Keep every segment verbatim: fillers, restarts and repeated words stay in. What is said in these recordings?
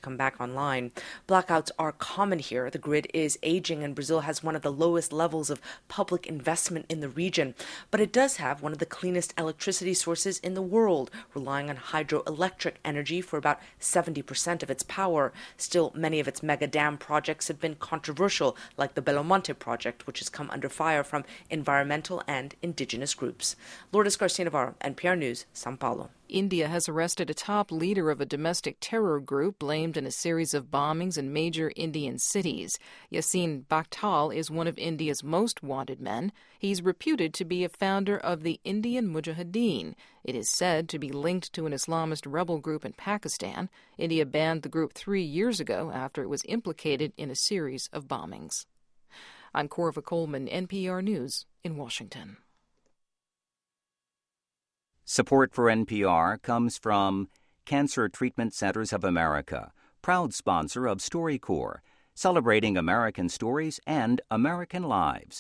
come back online. Blackouts are common here. The grid is aging, and Brazil has one of the lowest levels of public investment in the region. But it does have one of the cleanest electricity sources in the world, relying on hydroelectric energy for about seventy percent of its power. Still, many of its mega dam projects have been controversial, like the Belo Monte project, which has come under fire from environmental and indigenous groups. Lourdes Garcia Navarro, N P R News, São Paulo. India has arrested a top leader of a domestic terror group blamed in a series of bombings in major Indian cities. Yassin Bakhtal is one of India's most wanted men. He's reputed to be a founder of the Indian Mujahideen. It is said to be linked to an Islamist rebel group in Pakistan. India banned the group three years ago after it was implicated in a series of bombings. I'm Corva Coleman, N P R News in Washington. Support for N P R comes from Cancer Treatment Centers of America, proud sponsor of StoryCorps, celebrating American stories and American lives.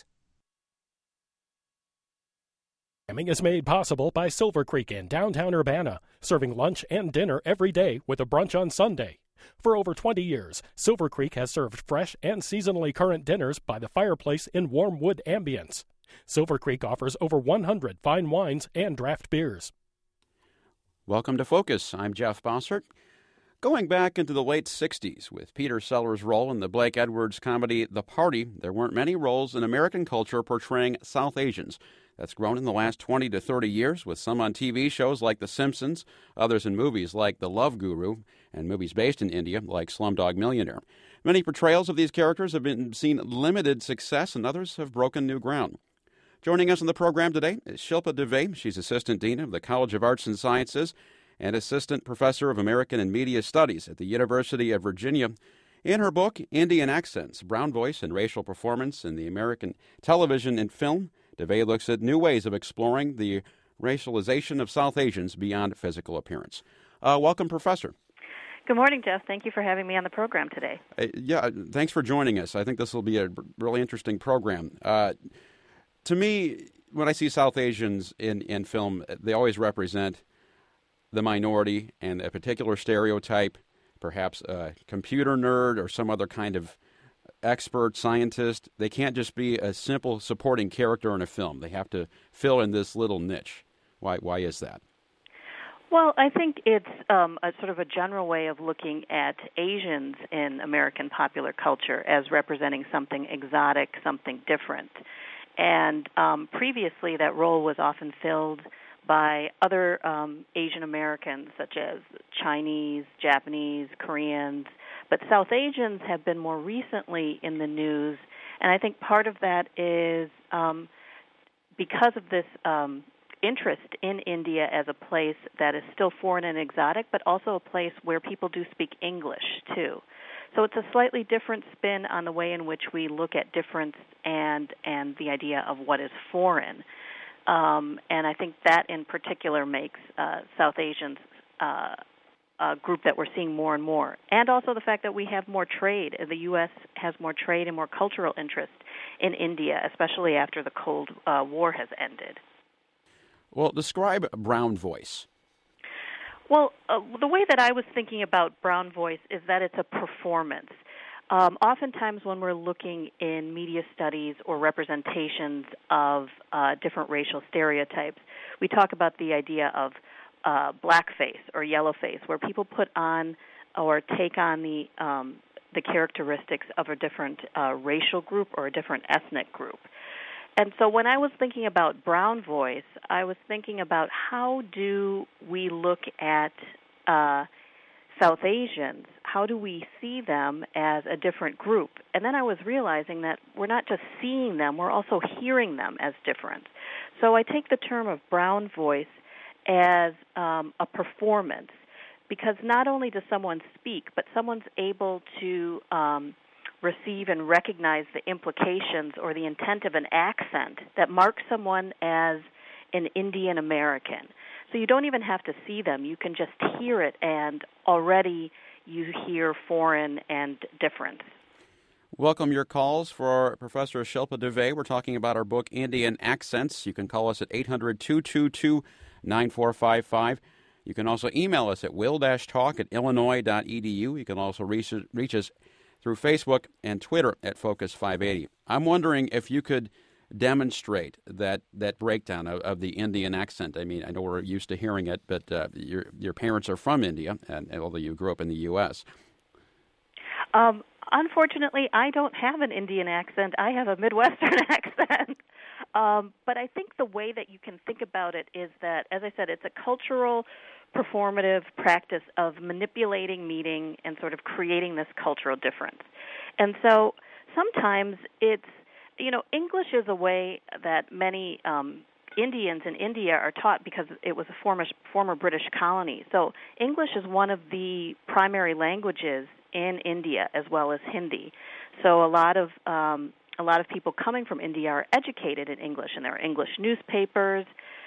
Programming is made possible by Silver Creek in downtown Urbana, serving lunch and dinner every day with a brunch on Sunday. For over twenty years, Silver Creek has served fresh and seasonally current dinners by the fireplace in warm wood ambience. Silver Creek offers over one hundred fine wines and draft beers. Welcome to Focus. I'm Jeff Bossert. Going back into the late sixties with Peter Sellers' role in the Blake Edwards comedy The Party, there weren't many roles in American culture portraying South Asians. That's grown in the last twenty to thirty years, with some on T V shows like The Simpsons, others in movies like The Love Guru, and movies based in India like Slumdog Millionaire. Many portrayals of these characters have been seen limited success, and others have broken new ground. Joining us on the program today is Shilpa Dave. She's Assistant Dean of the College of Arts and Sciences and Assistant Professor of American and Media Studies at the University of Virginia. In her book, Indian Accents, Brown Voice and Racial Performance in the American Television and Film, Dave looks at new ways of exploring the racialization of South Asians beyond physical appearance. Uh, welcome, Professor. Good morning, Jeff. Thank you for having me on the program today. Uh, yeah, thanks for joining us. I think this will be a really interesting program. Uh, to me, when I see South Asians in, in film, they always represent the minority and a particular stereotype, perhaps a computer nerd or some other kind of expert scientist. They can't just be a simple supporting character in a film. They have to fill in this little niche. Why, why is that? Well, I think it's um, a sort of a general way of looking at Asians in American popular culture as representing something exotic, something different. And um, previously, that role was often filled by other um, Asian Americans, such as Chinese, Japanese, Koreans. But South Asians have been more recently in the news, and I think part of that is um, because of this um, interest in India as a place that is still foreign and exotic, but also a place where people do speak English, too. So it's a slightly different spin on the way in which we look at difference and and the idea of what is foreign. Um, and I think that in particular makes uh, South Asians uh, a group that we're seeing more and more. And also the fact that we have more trade. The U S has more trade and more cultural interest in India, especially after the Cold uh, War has ended. Well, describe Brown Voice. Well, uh, the way that I was thinking about Brown Voice is that it's a performance. Um, oftentimes when we're looking in media studies or representations of uh, different racial stereotypes, we talk about the idea of uh, blackface or yellowface, where people put on or take on the um, the characteristics of a different uh, racial group or a different ethnic group. And so when I was thinking about Brown Voice, I was thinking about how do we look at uh, South Asians? How do we see them as a different group? And then I was realizing that we're not just seeing them, we're also hearing them as different. So I take the term of Brown Voice as um, a performance, because not only does someone speak, but someone's able to um, receive and recognize the implications or the intent of an accent that marks someone as an Indian American. So you don't even have to see them. You can just hear it, and already you hear foreign and difference. Welcome your calls for Professor Shilpa Dave. We're talking about our book, Indian Accents. You can call us at eight hundred, two two two, nine four five five. You can also email us at will-talk at illinois dot e d u. You can also reach, reach us through Facebook and Twitter at Focus five eighty. I'm wondering if you could demonstrate that, that breakdown of, of the Indian accent. I mean, I know we're used to hearing it, but uh, your your parents are from India, and, and although you grew up in the U S Um, unfortunately, I don't have an Indian accent. I have a Midwestern accent. Um, but I think the way that you can think about it is that, as I said, it's a cultural, performative practice of manipulating meaning and sort of creating this cultural difference. And so sometimes it's, you know, English is a way that many um, Indians in India are taught because it was a former, former British colony. So English is one of the primary languages in India as well as Hindi. So a lot of um, a lot of people coming from India are educated in English, and there are English newspapers,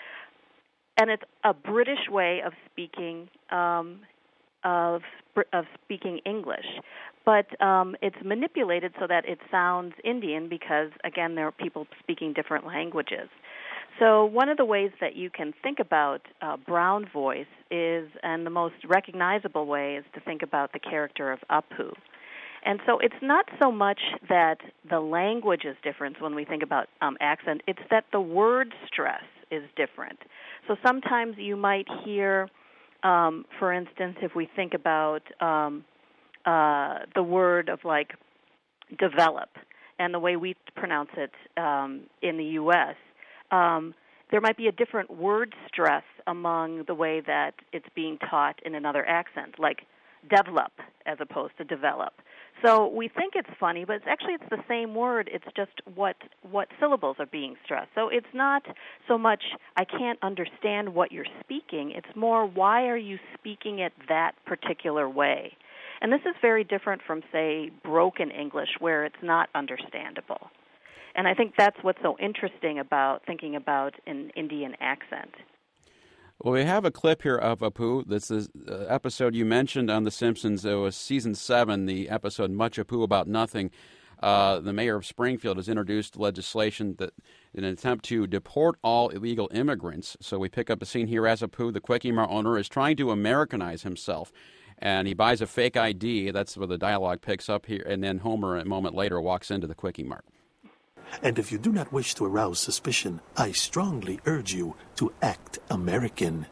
and it's a British way of speaking um, of of speaking English. But um, it's manipulated so that it sounds Indian because, again, there are people speaking different languages. So one of the ways that you can think about uh, brown voice is, and the most recognizable way is to think about the character of Apu. And so it's not so much that the language is different when we think about um, accent, it's that the word stress is different. So sometimes you might hear, um, for instance, if we think about um, uh, the word of like develop and the way we pronounce it um, in the U S, Um, there might be a different word stress among the way that it's being taught in another accent, like develop as opposed to develop. So we think it's funny, but it's actually it's the same word. It's just what what syllables are being stressed. So it's not so much I can't understand what you're speaking. It's more why are you speaking it that particular way? And this is very different from, say, broken English where it's not understandable. And I think that's what's so interesting about thinking about an Indian accent. Well, we have a clip here of Apu. This is an episode you mentioned on The Simpsons. It was season seven, the episode Much Apu About Nothing. Uh, the mayor of Springfield has introduced legislation that in an attempt to deport all illegal immigrants. So we pick up a scene here as Apu, the Quickie Mart owner, is trying to Americanize himself. And he buys a fake I D. That's where the dialogue picks up here. And then Homer, a moment later, walks into the Quickie Mart. And if you do not wish to arouse suspicion, I strongly urge you to act American.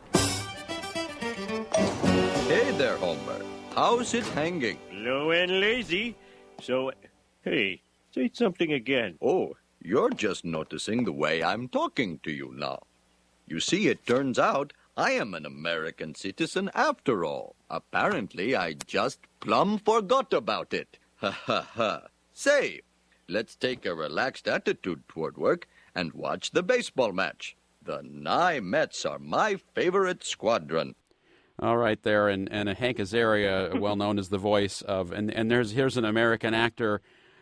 Hey there, Homer. How's it hanging? Low and lazy. So, hey, say something again. Oh, you're just noticing the way I'm talking to you now. You see, it turns out I am an American citizen after all. Apparently, I just plumb forgot about it. Ha ha ha. Say, let's take a relaxed attitude toward work and watch the baseball match. The Nye Mets are my favorite squadron. All right, there, and, and Hank Azaria, well known as the voice of, and, and there's here's an American actor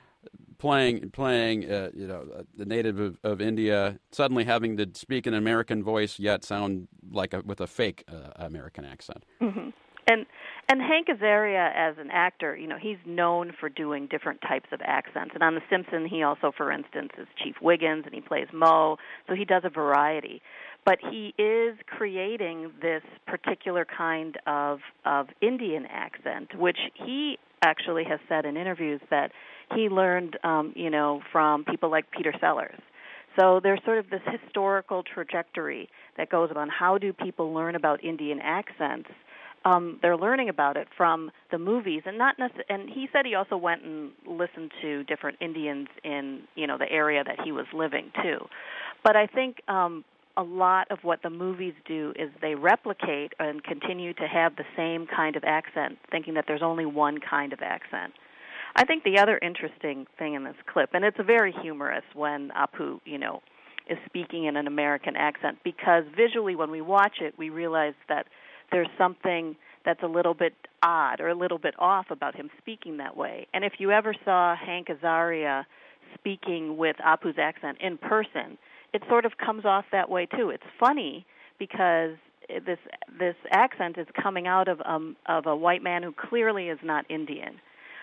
playing playing uh, you know the native of, of India, suddenly having to speak an American voice yet sound like a, with a fake uh, American accent. Mm-hmm. And and Hank Azaria, as an actor, you know, he's known for doing different types of accents. And on The Simpsons, he also, for instance, is Chief Wiggins, and he plays Moe. So he does a variety. But he is creating this particular kind of of Indian accent, which he actually has said in interviews that he learned, um, you know, from people like Peter Sellers. So there's sort of this historical trajectory that goes on. How do people learn about Indian accents? Um, they're learning about it from the movies, and not necess- And he said he also went and listened to different Indians in, you know, the area that he was living too. But I think um, a lot of what the movies do is they replicate and continue to have the same kind of accent, thinking that there's only one kind of accent. I think the other interesting thing in this clip, and it's very humorous when Apu, you know, is speaking in an American accent, because visually when we watch it, we realize that there's something that's a little bit odd or a little bit off about him speaking that way. And if you ever saw Hank Azaria speaking with Apu's accent in person, it sort of comes off that way too. It's funny because this this accent is coming out of um, of a white man who clearly is not Indian.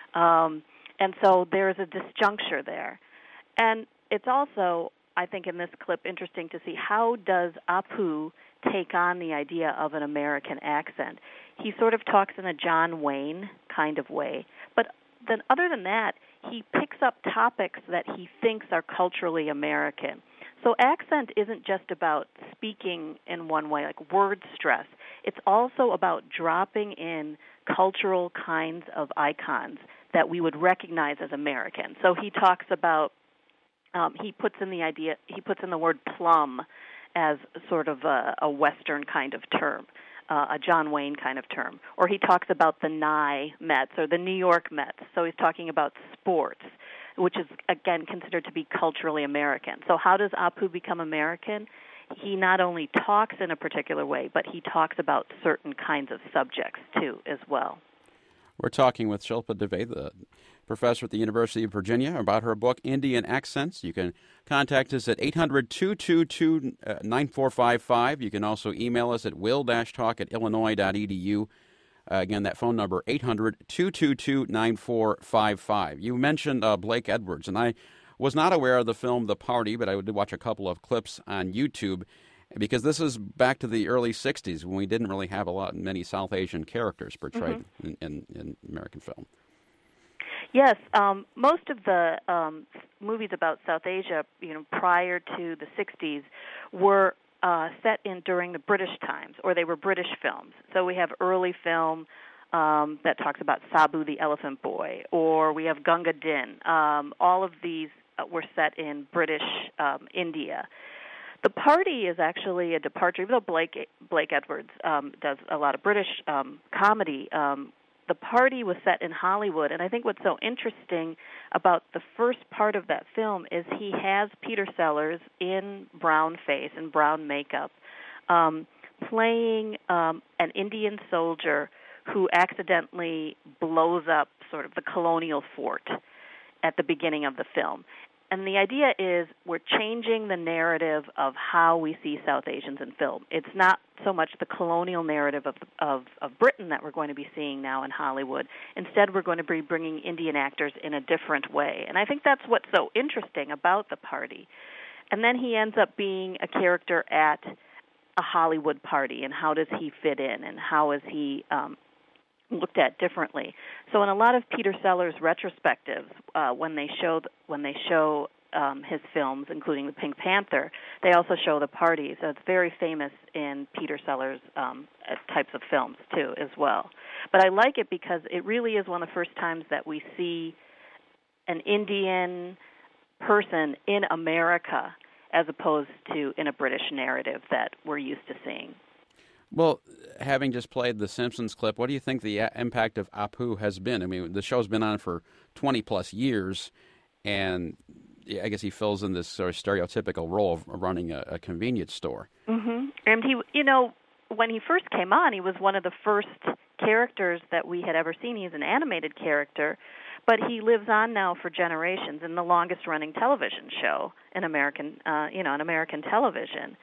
Um, and so there's a disjuncture there. And it's also, I think, in this clip interesting to see how does Apu take on the idea of an American accent. He sort of talks in a John Wayne kind of way. But then other than that, he picks up topics that he thinks are culturally American. So accent isn't just about speaking in one way, like word stress. It's also about dropping in cultural kinds of icons that we would recognize as American. So he talks about, um, he puts in the idea, he puts in the word plum as sort of a, a Western kind of term, uh, a John Wayne kind of term. Or he talks about the Nye Mets or the New York Mets. So he's talking about sports, which is, again, considered to be culturally American. So how does Apu become American? He not only talks in a particular way, but he talks about certain kinds of subjects, too, as well. We're talking with Shilpa Dave, the professor at the University of Virginia, about her book, Indian Accents. You can contact us at eight hundred, two two two, nine four five five. You can also email us at will-talk at illinois dot e d u. Uh, again, that phone number, eight hundred, two two two, nine four five five. You mentioned uh, Blake Edwards, and I was not aware of the film The Party, but I did watch a couple of clips on YouTube, because this is back to the early sixties when we didn't really have a lot many South Asian characters portrayed mm-hmm. in, in, in American film. Yes, um, most of the um, movies about South Asia, you know, prior to the sixties, were uh, set in during the British times, or they were British films. So we have early film um, that talks about Sabu the Elephant Boy, or we have Gunga Din. Um, all of these were set in British um, India. The Party is actually a departure, even though Blake Blake Edwards um, does a lot of British um, comedy. Um, the Party was set in Hollywood, and I think what's so interesting about the first part of that film is he has Peter Sellers in brown face and brown makeup, um, playing um, an Indian soldier who accidentally blows up sort of the colonial fort at the beginning of the film. And the idea is we're changing the narrative of how we see South Asians in film. It's not so much the colonial narrative of, of, of Britain that we're going to be seeing now in Hollywood. Instead, we're going to be bringing Indian actors in a different way. And I think that's what's so interesting about The Party. And then he ends up being a character at a Hollywood party, and how does he fit in, and how is he um, looked at differently. So in a lot of Peter Sellers retrospectives, uh, when they show when they show um, his films, including The Pink Panther, they also show The Party. So it's very famous in Peter Sellers um, types of films too, as well. But I like it because it really is one of the first times that we see an Indian person in America, as opposed to in a British narrative that we're used to seeing. Well, having just played the Simpsons clip, what do you think the impact of Apu has been? I mean, the show's been on for twenty-plus years, and I guess he fills in this sort of stereotypical role of running a, a convenience store. Mm-hmm. And he, you know, when he first came on, he was one of the first characters that we had ever seen. He's an animated character, but he lives on now for generations in the longest-running television show in American, uh, you know, in American television.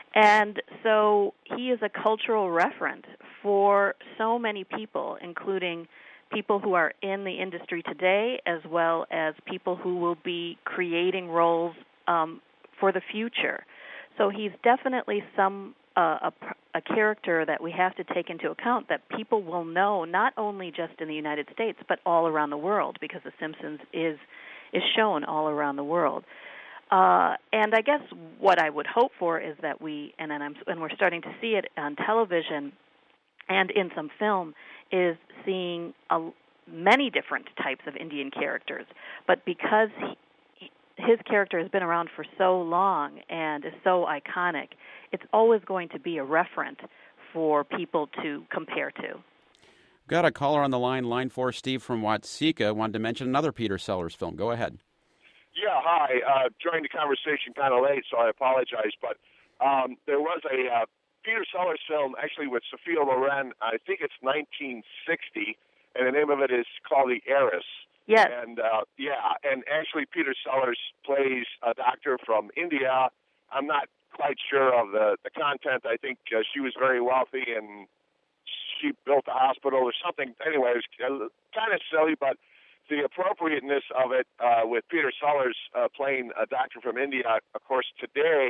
And so he is a cultural referent for so many people, including people who are in the industry today, as well as people who will be creating roles um, for the future. So he's definitely some uh, a, a character that we have to take into account that people will know, not only just in the United States, but all around the world, because The Simpsons is is shown all around the world. Uh, and I guess what I would hope for is that we, and then I'm, and we're starting to see it on television and in some film, is seeing a, many different types of Indian characters. But because he, his character has been around for so long and is so iconic, it's always going to be a referent for people to compare to. Got a caller on the line, line four, Steve from Watseka, wanted to mention another Peter Sellers film. Go ahead. Yeah, hi. Uh, joined the conversation kind of late, so I apologize. But um, there was a uh, Peter Sellers film, actually with Sophia Loren. I think it's nineteen sixty, and the name of it is called The Heiress. Yes. And, uh, yeah, and actually Peter Sellers plays a doctor from India. I'm not quite sure of the, the content. I think uh, she was very wealthy, and she built a hospital or something. Anyway, it was kind of silly, but the appropriateness of it uh, with Peter Sellers uh, playing a doctor from India, of course, today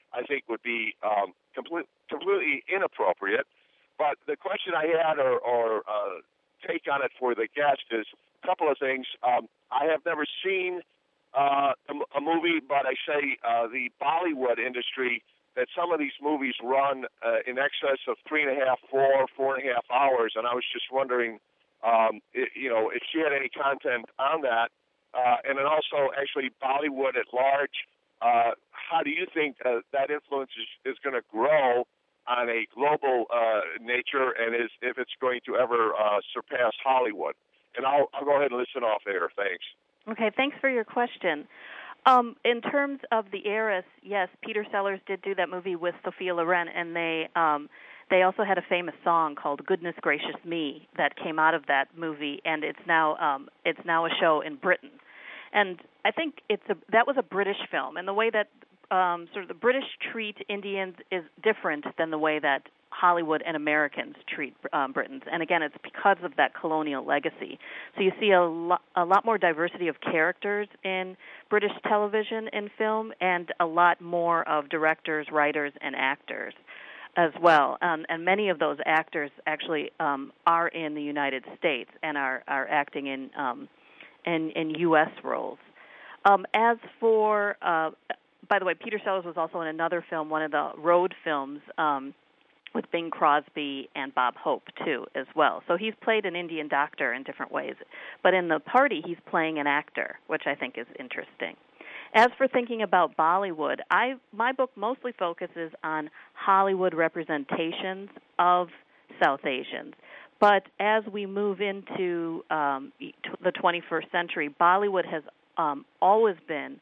I think would be um, complete, completely inappropriate. But the question I had, or, or uh, take on it for the guest, is a couple of things. Um, I have never seen uh, a, a movie, but I say uh, the Bollywood industry, that some of these movies run uh, in excess of three and a half, four, four and a half hours, and I was just wondering, um, it, you know, if she had any content on that, uh, and then also actually Bollywood at large. Uh, how do you think uh, that influence is, is going to grow on a global uh, nature, and is if it's going to ever uh, surpass Hollywood? And I'll, I'll go ahead and listen off air. Thanks. Okay, thanks for your question. Um, in terms of the heiress, yes, Peter Sellers did do that movie with Sophia Loren, and they um, they also had a famous song called "Goodness Gracious Me" that came out of that movie, and it's now um, it's now a show in Britain. And I think it's a that was a British film, and the way that um, sort of the British treat Indians is different than the way that Hollywood and Americans treat um, Britons. And again, it's because of that colonial legacy. So you see a, lo- a lot more diversity of characters in British television and film, and a lot more of directors, writers, and actors as well. Um, and many of those actors actually um, are in the United States and are, are acting in, um, in in U S roles. Um, as for, uh, by the way, Peter Sellers was also in another film, one of the road films, um, with Bing Crosby and Bob Hope, too, as well. So he's played an Indian doctor in different ways. But in The Party, he's playing an actor, which I think is interesting. As for thinking about Bollywood, I my book mostly focuses on Hollywood representations of South Asians. But as we move into um, the twenty-first century, Bollywood has um, always been,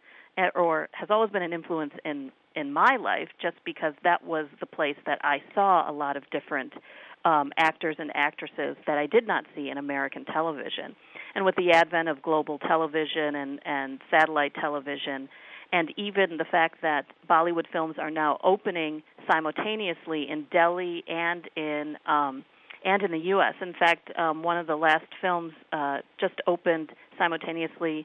or has always been an influence in in my life, just because that was the place that I saw a lot of different um, actors and actresses that I did not see in American television. And with the advent of global television and, and satellite television, and even the fact that Bollywood films are now opening simultaneously in Delhi and in um, and in the U S. In fact, um, one of the last films uh, just opened simultaneously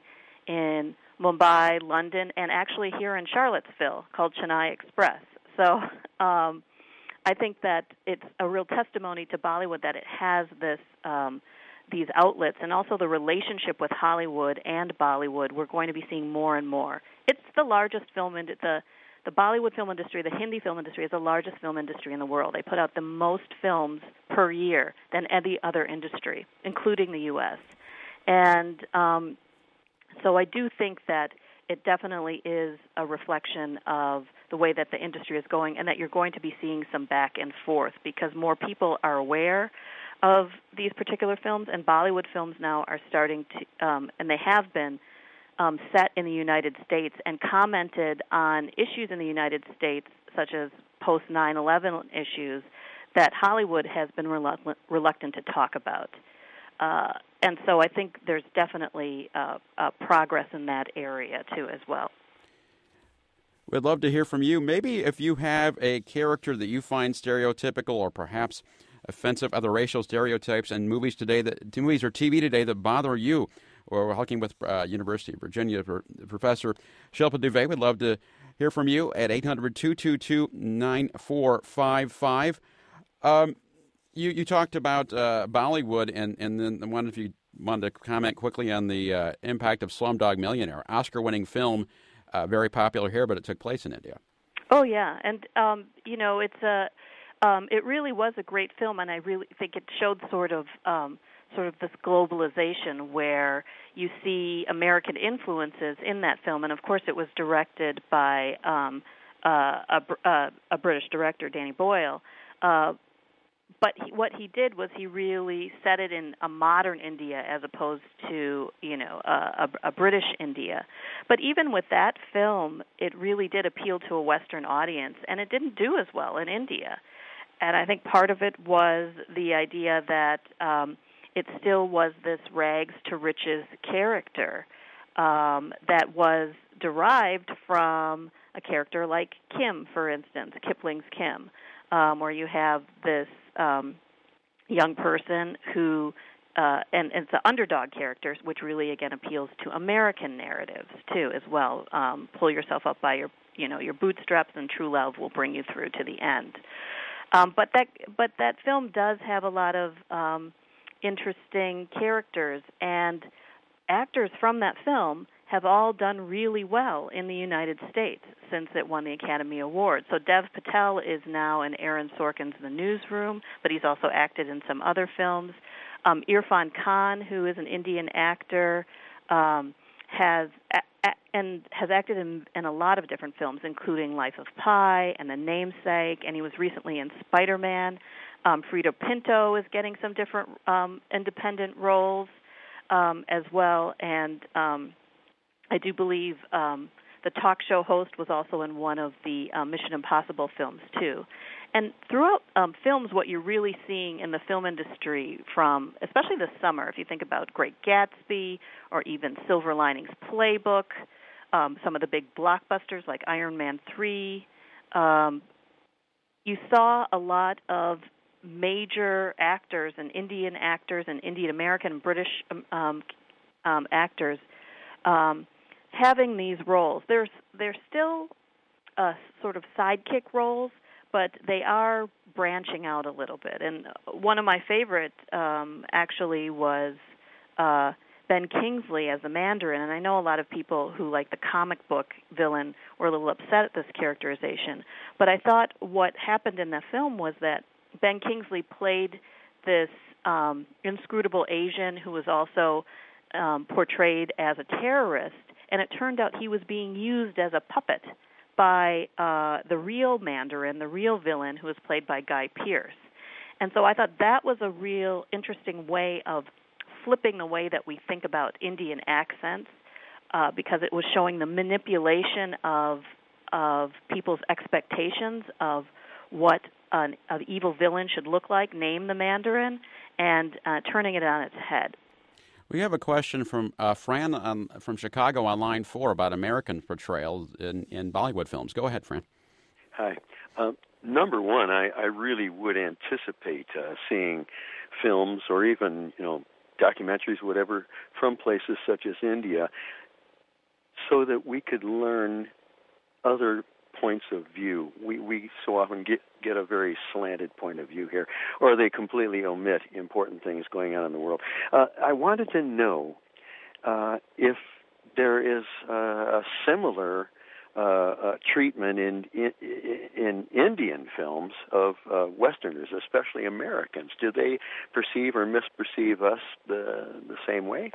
in Mumbai, London, and actually here in Charlottesville, called Chennai Express. So um, I think that it's a real testimony to Bollywood that it has this um, these outlets, and also the relationship with Hollywood and Bollywood. We're going to be seeing more and more. It's the largest film in the the Bollywood film industry. The Hindi film industry is the largest film industry in the world. They put out the most films per year than any other industry, including the U S. And um, So I do think that it definitely is a reflection of the way that the industry is going, and that you're going to be seeing some back and forth because more people are aware of these particular films, and Bollywood films now are starting to, um, and they have been, um, set in the United States and commented on issues in the United States, such as post nine eleven issues, that Hollywood has been reluctant, reluctant to talk about. Uh, and so I think there's definitely uh, uh, progress in that area, too, as well. We'd love to hear from you. Maybe if you have a character that you find stereotypical or perhaps offensive, other racial stereotypes in movies today, that movies or T V today that bother you. Or we're talking with uh, University of Virginia Professor Shilpa Duvey. We'd love to hear from you at eight hundred, two two two, nine four five five. Um, You you talked about uh, Bollywood, and, and then I wonder if you wanted to comment quickly on the uh, impact of Slumdog Millionaire, Oscar-winning film, uh, very popular here, but it took place in India. Oh yeah, and um, you know it's a um, it really was a great film, and I really think it showed sort of um, sort of this globalization where you see American influences in that film, and of course it was directed by um, uh, a, a, a British director, Danny Boyle. Uh, But he, what he did was he really set it in a modern India as opposed to, you know, a, a, a British India. But even with that film, it really did appeal to a Western audience, and it didn't do as well in India. And I think part of it was the idea that um, it still was this rags to riches character um, that was derived from a character like Kim, for instance, Kipling's Kim, um, where you have this Um, young person who, uh, and, and it's the underdog characters, which really, again, appeals to American narratives, too, as well. Um, pull yourself up by your you know, your bootstraps and true love will bring you through to the end. Um, but that but that film does have a lot of um, interesting characters, and actors from that film have all done really well in the United States since it won the Academy Award. So Dev Patel is now in Aaron Sorkin's The Newsroom, but he's also acted in some other films. Um, Irfan Khan, who is an Indian actor, um, has a- a- and has acted in, in a lot of different films, including Life of Pi and The Namesake, and he was recently in Spider-Man. Um, Frida Pinto is getting some different um, independent roles um, as well, and um, I do believe um, the talk show host was also in one of the uh, Mission Impossible films, too. And throughout um, films, what you're really seeing in the film industry from, especially this summer, if you think about Great Gatsby or even Silver Linings Playbook, um, some of the big blockbusters like Iron Man three, um, you saw a lot of major actors and Indian actors and Indian American and British um, um, actors um, having these roles. There's they're still uh, sort of sidekick roles, but they are branching out a little bit. And one of my favorite um, actually was uh, Ben Kingsley as the Mandarin, and I know a lot of people who like the comic book villain were a little upset at this characterization. But I thought what happened in the film was that Ben Kingsley played this um, inscrutable Asian who was also um, portrayed as a terrorist, and it turned out he was being used as a puppet by uh, the real Mandarin, the real villain, who was played by Guy Pearce. And so I thought that was a real interesting way of flipping the way that we think about Indian accents, uh, because it was showing the manipulation of of people's expectations of what an, an evil villain should look like, name the Mandarin, and uh, turning it on its head. We have a question from uh, Fran um, from Chicago on line four about American portrayals in, in Bollywood films. Go ahead, Fran. Hi. Um, number one, I, I really would anticipate uh, seeing films or even, you know, documentaries, whatever, from places such as India, so that we could learn other points of view. We we so often get get a very slanted point of view here, or they completely omit important things going on in the world. Uh, I wanted to know uh, if there is uh, a similar uh, uh, treatment in, in in Indian films of uh, Westerners, especially Americans. Do they perceive or misperceive us the the same way?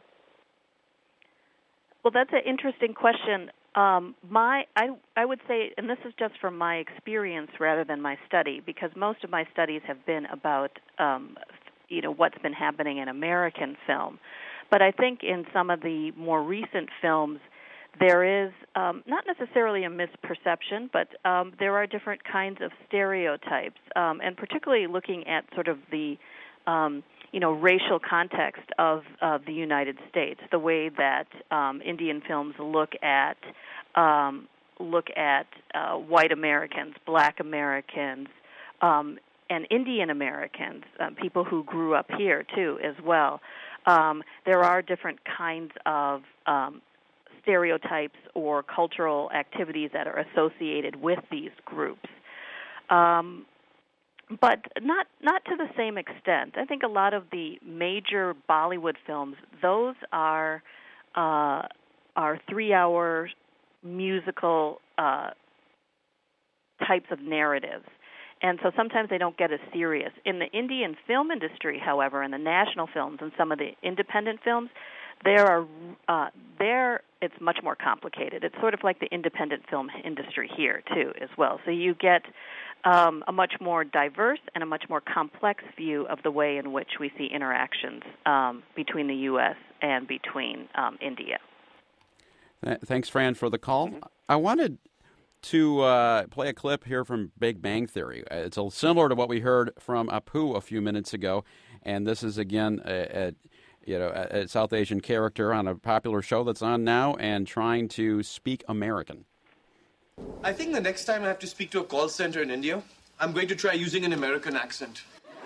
Well, that's an interesting question. Um, my, I, I would say, and this is just from my experience rather than my study, because most of my studies have been about, um, you know, what's been happening in American film. But I think in some of the more recent films, there is um, not necessarily a misperception, but um, there are different kinds of stereotypes, um, and particularly looking at sort of the um, you know, racial context of, of the United States, the way that um, Indian films look at um, look at uh, white Americans, black Americans, um, and Indian Americans, uh, people who grew up here too, as well. Um, there are different kinds of um, stereotypes or cultural activities that are associated with these groups. Um, But not not to the same extent. I think a lot of the major Bollywood films, those are uh, are three-hour musical uh, types of narratives, and so sometimes they don't get as serious. In the Indian film industry, however, in the national films and some of the independent films, there are uh, there it's much more complicated. It's sort of like the independent film industry here too, as well. So you get Um, a much more diverse and a much more complex view of the way in which we see interactions um, between the U S and between um, India. Th- thanks, Fran, for the call. Mm-hmm. I wanted to uh, play a clip here from Big Bang Theory. It's a, similar to what we heard from Apu a few minutes ago, and this is, again, a, a, you know, a, a South Asian character on a popular show that's on now and trying to speak American. I think the next time I have to speak to a call center in India, I'm going to try using an American accent.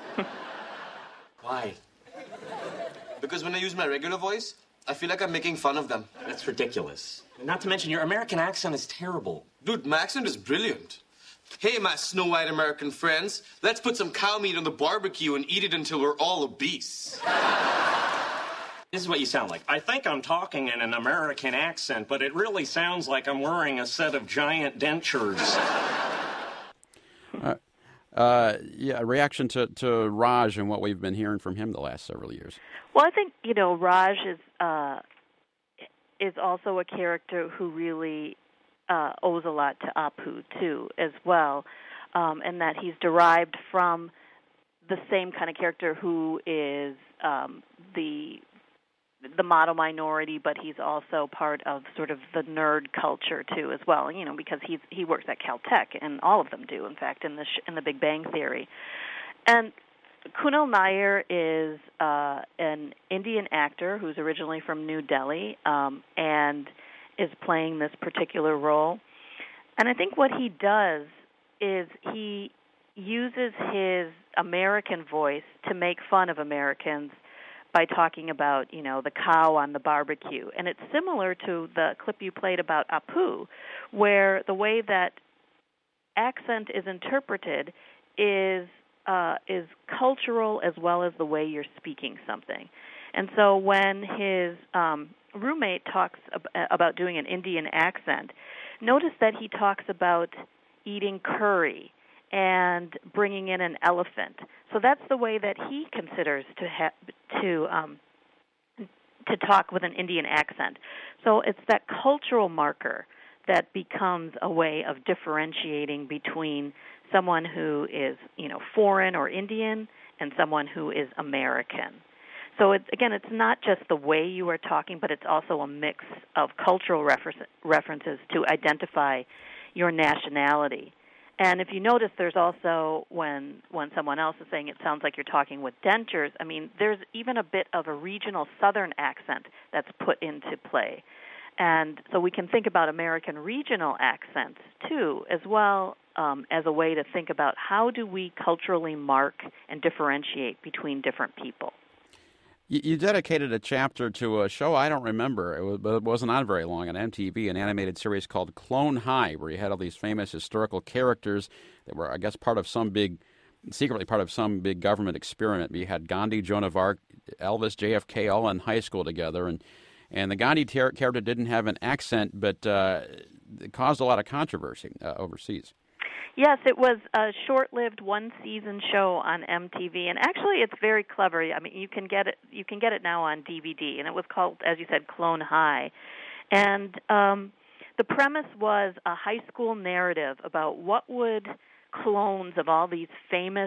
Why? Because when I use my regular voice, I feel like I'm making fun of them. That's ridiculous. Not to mention, your American accent is terrible. Dude, my accent is brilliant. Hey, my snow white American friends, let's put some cow meat on the barbecue and eat it until we're all obese. This is what you sound like. I think I'm talking in an American accent, but it really sounds like I'm wearing a set of giant dentures. uh, uh, yeah, reaction to, to Raj and what we've been hearing from him the last several years. Well, I think, you know, Raj is uh, is also a character who really uh, owes a lot to Apu, too, as well, um, and that he's derived from the same kind of character who is um, the the model minority, but he's also part of sort of the nerd culture too, as well. You know, because he's he works at Caltech, and all of them do, in fact, in the sh- in the Big Bang Theory. And Kunal Nair is uh, an Indian actor who's originally from New Delhi, um, and is playing this particular role. And I think what he does is he uses his American voice to make fun of Americans by talking about, you know, the cow on the barbecue. And it's similar to the clip you played about Apu, where the way that accent is interpreted is uh, is cultural as well as the way you're speaking something. And so when his um, roommate talks ab- about doing an Indian accent, notice that he talks about eating curry and bringing in an elephant. So that's the way that he considers to ha- to um, to talk with an Indian accent. So it's that cultural marker that becomes a way of differentiating between someone who is, you know, foreign or Indian and someone who is American. So it's, again, it's not just the way you are talking, but it's also a mix of cultural refer- references to identify your nationality. And if you notice, there's also, when when someone else is saying it sounds like you're talking with dentures, I mean, there's even a bit of a regional southern accent that's put into play. And so we can think about American regional accents, too, as well um, as a way to think about how do we culturally mark and differentiate between different people. You, you dedicated a chapter to a show I don't remember, it was, but it wasn't on very long, on M T V, an animated series called Clone High, where you had all these famous historical characters that were, I guess, part of some big, secretly part of some big government experiment. You had Gandhi, Joan of Arc, Elvis, J F K, all in high school together, and and the Gandhi ter- character didn't have an accent, but uh, it caused a lot of controversy uh, overseas. Yes, it was a short-lived one-season show on M T V, and actually, it's very clever. I mean, you can get it. You can get it now on D V D, and it was called, as you said, Clone High. And um, the premise was a high school narrative about what would clones of all these famous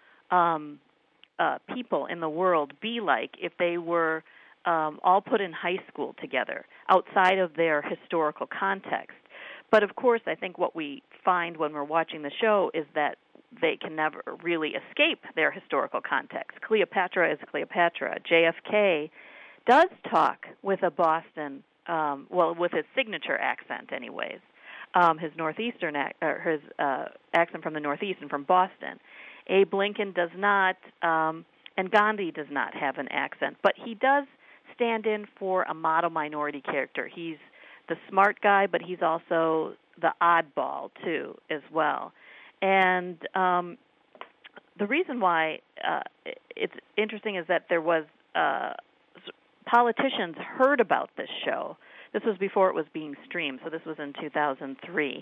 um, uh, people in the world be like if they were um, all put in high school together, outside of their historical context. But, of course, I think what we find when we're watching the show is that they can never really escape their historical context. Cleopatra is Cleopatra. J F K does talk with a Boston, um, well, with his signature accent anyways, um, his northeastern ac- or his uh, accent from the Northeast and from Boston. Abe Lincoln does not, um, and Gandhi does not have an accent, but he does stand in for a model minority character. He's the smart guy, but he's also the oddball, too, as well. And um, the reason why uh, it's interesting is that there was uh, politicians heard about this show. This was before it was being streamed, so this was in two thousand three.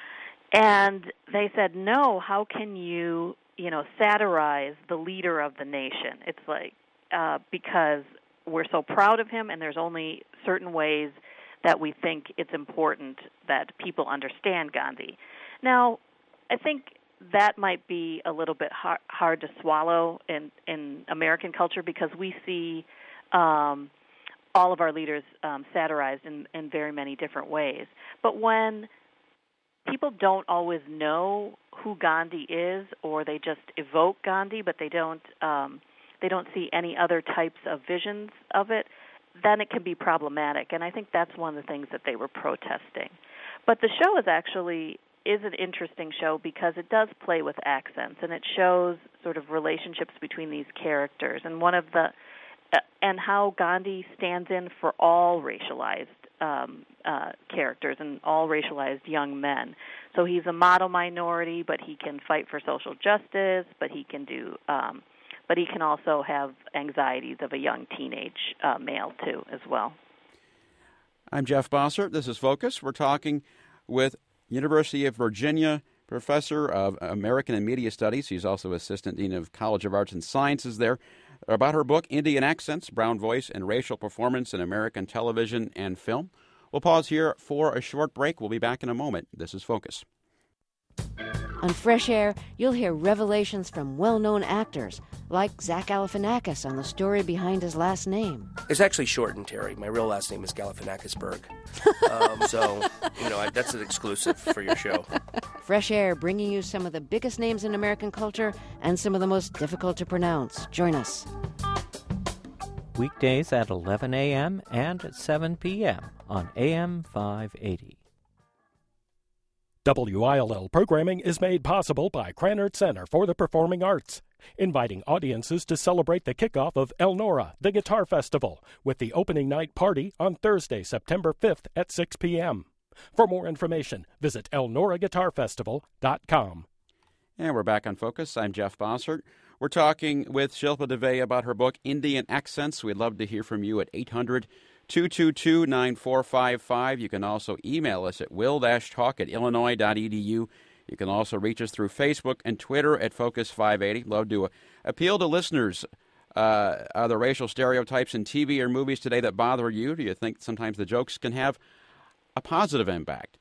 And they said, no, how can you, you know, satirize the leader of the nation? It's like, uh, because we're so proud of him, and there's only certain ways that we think it's important that people understand Gandhi. Now, I think that might be a little bit hard, hard to swallow in, in American culture because we see um, all of our leaders um, satirized in, in very many different ways. But when people don't always know who Gandhi is, or they just evoke Gandhi, but they don't um, they don't see any other types of visions of it, then it can be problematic, and I think that's one of the things that they were protesting. But the show is actually is an interesting show because it does play with accents, and it shows sort of relationships between these characters, and one of the uh, and how Gandhi stands in for all racialized um, uh, characters and all racialized young men. So he's a model minority, but he can fight for social justice, but he can do, um, but he can also have anxieties of a young teenage uh, male too, as well. I'm Jeff Bossert. This is Focus. We're talking with University of Virginia professor of American and Media Studies. He's also assistant dean of College of Arts and Sciences there, about her book, Indian Accents, Brown Voice and Racial Performance in American Television and Film. We'll pause here for a short break. We'll be back in a moment. This is Focus. On Fresh Air, you'll hear revelations from well-known actors, like Zach Galifianakis on the story behind his last name. It's actually shortened, Terry. My real last name is Galifianakisberg. um, so, you know, I, that's an exclusive for your show. Fresh Air, bringing you some of the biggest names in American culture and some of the most difficult to pronounce. Join us. Weekdays at eleven a.m. and at seven p.m. on A M five eighty. W I L L programming is made possible by Krannert Center for the Performing Arts, inviting audiences to celebrate the kickoff of Elnora, the Guitar Festival, with the opening night party on Thursday, September fifth at six p.m. For more information, visit elnora guitar festival dot com. And we're back on Focus. I'm Jeff Bossert. We're talking with Shilpa Dave about her book, Indian Accents. We'd love to hear from you at eight hundred, two two two, nine four five five. You can also email us at will talk at illinois dot e d u. You can also reach us through Facebook and Twitter at Focus five eighty. Love to uh, appeal to listeners. Uh, are there racial stereotypes in T V or movies today that bother you? Do you think sometimes the jokes can have a positive impact?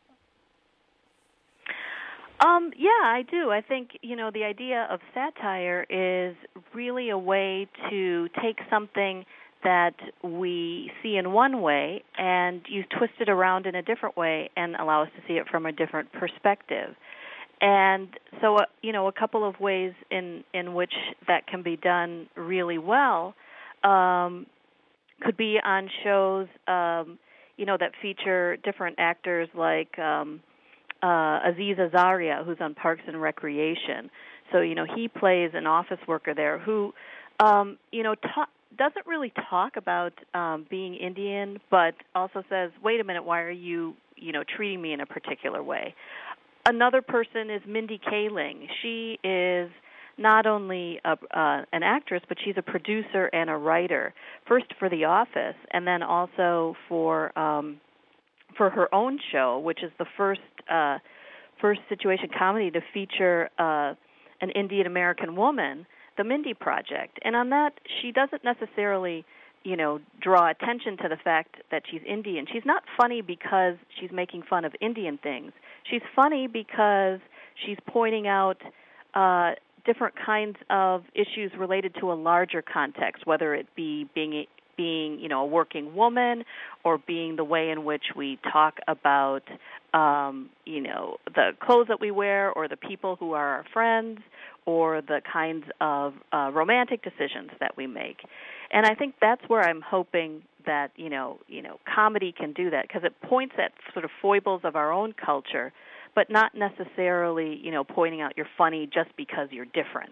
Um, yeah, I do. I think, you know, the idea of satire is really a way to take something that we see in one way and you twist it around in a different way and allow us to see it from a different perspective. And so, uh, you know, a couple of ways in, in which that can be done really well um, could be on shows, um, you know, that feature different actors like um, uh, Aziz Ansari, who's on Parks and Recreation. So, you know, he plays an office worker there who, um, you know, ta- doesn't really talk about um, being Indian, but also says, wait a minute, why are you, you know, treating me in a particular way? Another person is Mindy Kaling. She is not only a, uh, an actress, but she's a producer and a writer, first for The Office, and then also for um, for her own show, which is the first uh, first situation comedy to feature uh, an Indian American woman, The Mindy Project. And on that, she doesn't necessarily, you know, draw attention to the fact that she's Indian. She's not funny because she's making fun of Indian things. She's funny because she's pointing out uh, different kinds of issues related to a larger context, whether it be being being, you know, a working woman, or being the way in which we talk about, um, you know, the clothes that we wear, or the people who are our friends, or the kinds of uh, romantic decisions that we make. And I think that's where I'm hoping that, you know, you know, comedy can do that, because it points at sort of foibles of our own culture, but not necessarily, you know, pointing out you're funny just because you're different.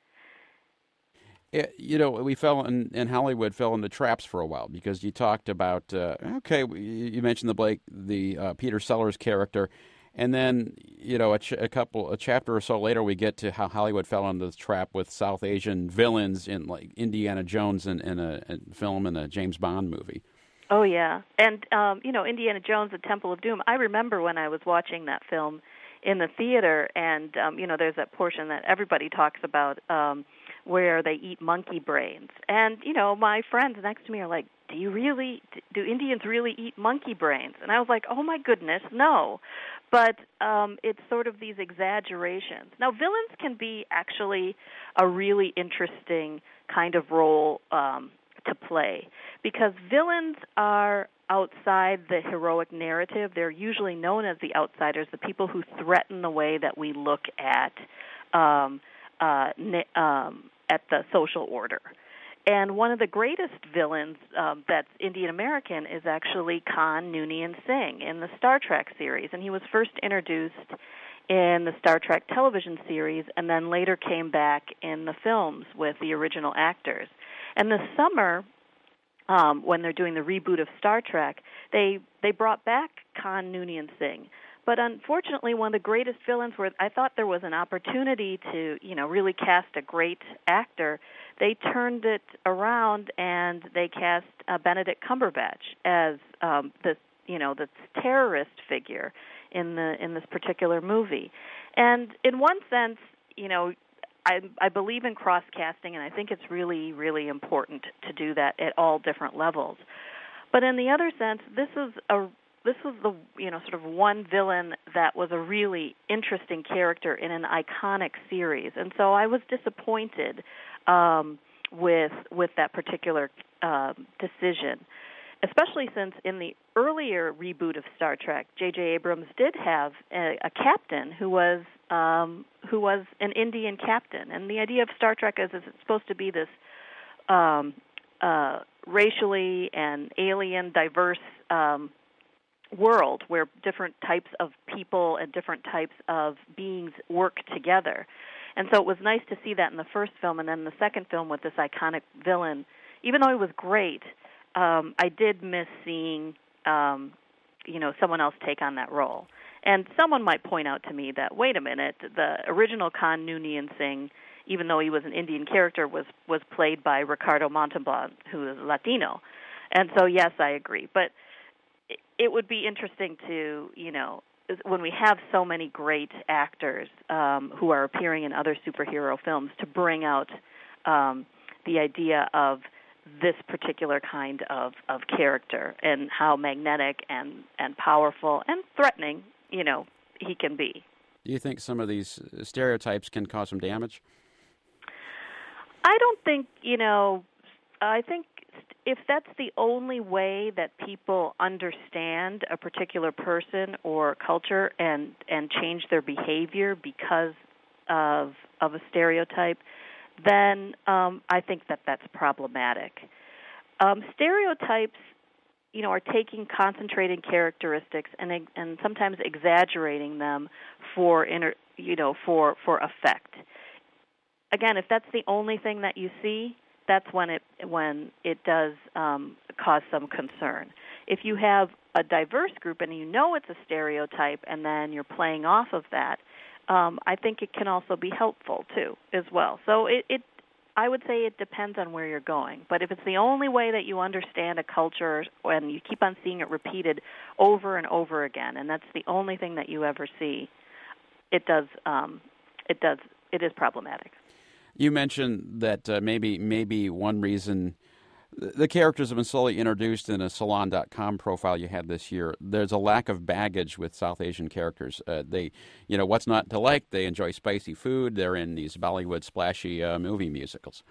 It, you know, we fell in, in Hollywood fell into traps for a while, because you talked about, uh, okay, you mentioned the Blake, the uh, Peter Sellers character, and then, you know, a, ch- a couple, a chapter or so later, we get to how Hollywood fell into the trap with South Asian villains in, like, Indiana Jones in, in a, a film and a James Bond movie. Oh, yeah. And, um, you know, Indiana Jones, The Temple of Doom, I remember when I was watching that film in the theater, and, um, you know, there's that portion that everybody talks about um, where they eat monkey brains. And, you know, my friends next to me are like, do you really, do Indians really eat monkey brains? And I was like, oh, my goodness, no. But um, it's sort of these exaggerations. Now, villains can be actually a really interesting kind of role um, to play, because villains are outside the heroic narrative. They're usually known as the outsiders, the people who threaten the way that we look at um, uh, um, at the social order. And one of the greatest villains um, that's Indian American is actually Khan Noonien Singh in the Star Trek series. And he was first introduced in the Star Trek television series, and then later came back in the films with the original actors. And this summer, um, when they're doing the reboot of Star Trek, they they brought back Khan Noonien Singh. But unfortunately, one of the greatest villains where I thought there was an opportunity to, you know, really cast a great actor, they turned it around and they cast uh, Benedict Cumberbatch as um, this, you know, this terrorist figure in the in this particular movie. And in one sense, you know, I, I believe in cross-casting, and I think it's really, really important to do that at all different levels. But in the other sense, this is a This was the, you know, sort of one villain that was a really interesting character in an iconic series, and so I was disappointed um, with with that particular uh, decision, especially since in the earlier reboot of Star Trek, J J Abrams did have a, a captain who was um, who was an Indian captain, and the idea of Star Trek is, is it's supposed to be this um, uh, racially and alien diverse Um, world where different types of people and different types of beings work together. And so it was nice to see that in the first film, and then the second film with this iconic villain. Even though he was great, um, I did miss seeing, um, you know, someone else take on that role. And someone might point out to me that, wait a minute, the original Khan Noonien Singh, even though he was an Indian character, was, was played by Ricardo Montalban, who is Latino. And so, yes, I agree. But it would be interesting to, you know, when we have so many great actors um, who are appearing in other superhero films, to bring out um, the idea of this particular kind of, of character and how magnetic and, and powerful and threatening, you know, he can be. Do you think some of these stereotypes can cause some damage? I don't think, you know, I think if that's the only way that people understand a particular person or culture and, and change their behavior because of of a stereotype, then um, I think that that's problematic. Um, stereotypes, you know, are taking concentrated characteristics and and sometimes exaggerating them for inter, you know, for for effect. Again, if that's the only thing that you see, that's when it when it does um, cause some concern. If you have a diverse group and you know it's a stereotype, and then you're playing off of that, um, I think it can also be helpful too, as well. So it, it, I would say it depends on where you're going. But if it's the only way that you understand a culture, and you keep on seeing it repeated over and over again, and that's the only thing that you ever see, it does um, it does it is problematic. You mentioned that uh, maybe maybe one reason the characters have been slowly introduced in a Salon dot com profile you had this year. There's a lack of baggage with South Asian characters. Uh, they, you know, what's not to like? They enjoy spicy food. They're in these Bollywood splashy uh, movie musicals.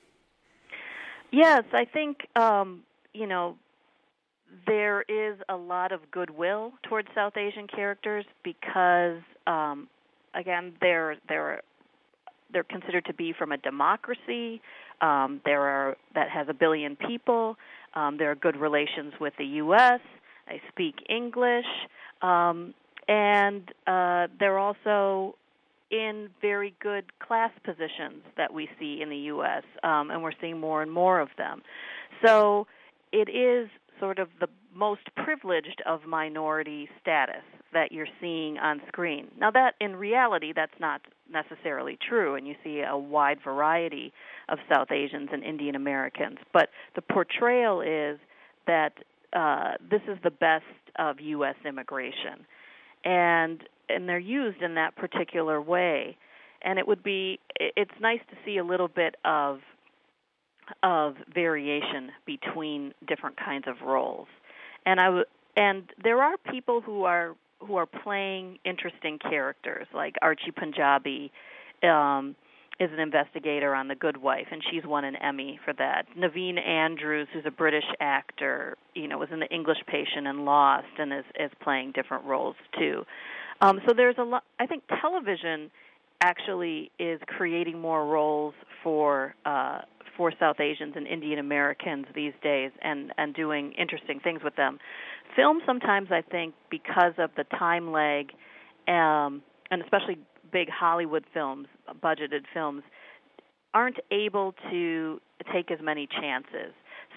Yes, I think um, you know there is a lot of goodwill towards South Asian characters because, um, again, they're they're. They're considered to be from a democracy. Um, there are that has a billion people. Um, there are good relations with the U S. They speak English, um, and uh, they're also in very good class positions that we see in the U S. Um, and we're seeing more and more of them. So it is sort of the most privileged of minority status that you're seeing on screen. Now, that in reality, that's not necessarily true, and you see a wide variety of South Asians and Indian Americans. But the portrayal is that uh, this is the best of U S immigration, and and they're used in that particular way. And it would be it's nice to see a little bit of of variation between different kinds of roles. And I w- and there are people who are who are playing interesting characters, like Archie Punjabi um, is an investigator on The Good Wife, and she's won an Emmy for that. Naveen Andrews, who's a British actor, you know, was in The English Patient and Lost, and is, is playing different roles too. Um, so there's a lot. I think television actually is creating more roles for uh, for South Asians and Indian Americans these days, and, and doing interesting things with them. Film sometimes, I think, because of the time lag, um, and especially big Hollywood films, budgeted films, aren't able to take as many chances.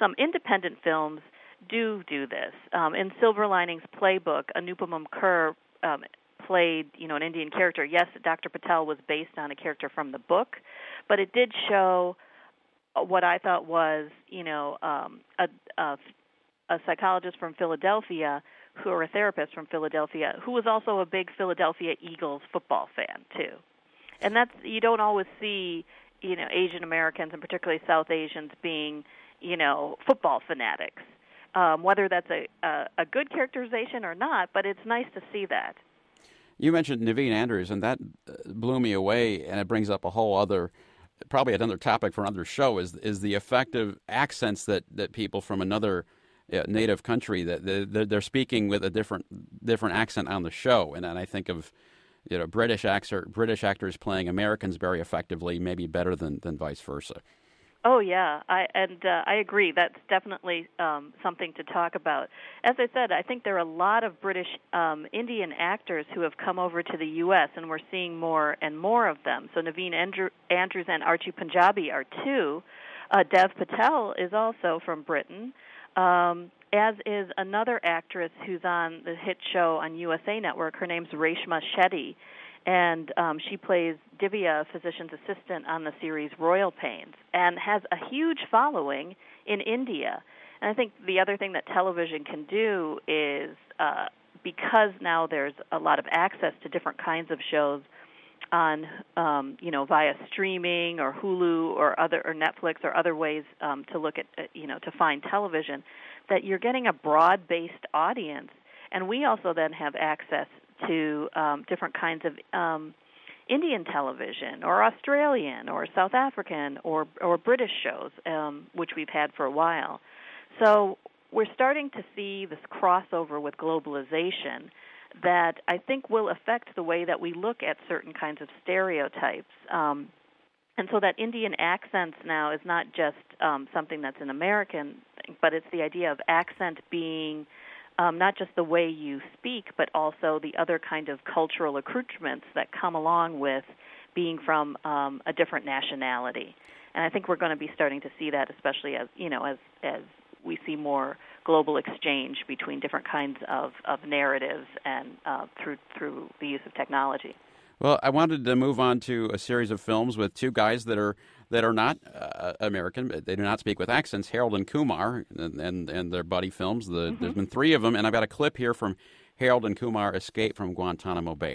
some independent films do do this. Um, in Silver Linings Playbook, Anupam Kher um, played, you know, an Indian character. Yes, Doctor Patel was based on a character from the book, but it did show what I thought was, you know, um, a, a, a psychologist from Philadelphia, who or a therapist from Philadelphia, who was also a big Philadelphia Eagles football fan too. And that's, you don't always see, you know, Asian Americans and particularly South Asians being, you know, football fanatics. Um, whether that's a, a a good characterization or not, but it's nice to see that. You mentioned Naveen Andrews, and that blew me away, and it brings up a whole other, probably another topic for another show, is is the effective accents that, that people from another uh, native country, that they're, they're speaking with a different different accent on the show. And, and I think of, you know, British actor, British actors playing Americans very effectively, maybe better than, than vice versa. Oh yeah, I and uh, I agree. That's definitely um, something to talk about. As I said, I think there are a lot of British um, Indian actors who have come over to the U S, and we're seeing more and more of them. So Naveen Andrew, Andrews and Archie Punjabi are two. Uh, Dev Patel is also from Britain, um, as is another actress who's on the hit show on U S A Network. Her name's Reshma Shetty. And um, she plays Divya, a physician's assistant on the series Royal Pains, and has a huge following in India. And I think the other thing that television can do is, uh, because now there's a lot of access to different kinds of shows on, um, you know, via streaming or Hulu or other or Netflix or other ways um, to look at, uh, you know, to find television, that you're getting a broad-based audience. And we also then have access to um, different kinds of um, Indian television or Australian or South African or, or British shows, um, which we've had for a while. So we're starting to see this crossover with globalization that I think will affect the way that we look at certain kinds of stereotypes. Um, and so that Indian accents now is not just um, something that's an American thing, but it's the idea of accent being Um, not just the way you speak, but also the other kind of cultural accoutrements that come along with being from um, a different nationality. And I think we're going to be starting to see that, especially as, you know, as as we see more global exchange between different kinds of, of narratives and uh, through through the use of technology. Well, I wanted to move on to a series of films with two guys that are that are not uh, American. They do not speak with accents. Harold and Kumar and and, and their buddy films. The, mm-hmm. There's been three of them, and I've got a clip here from Harold and Kumar Escape from Guantanamo Bay.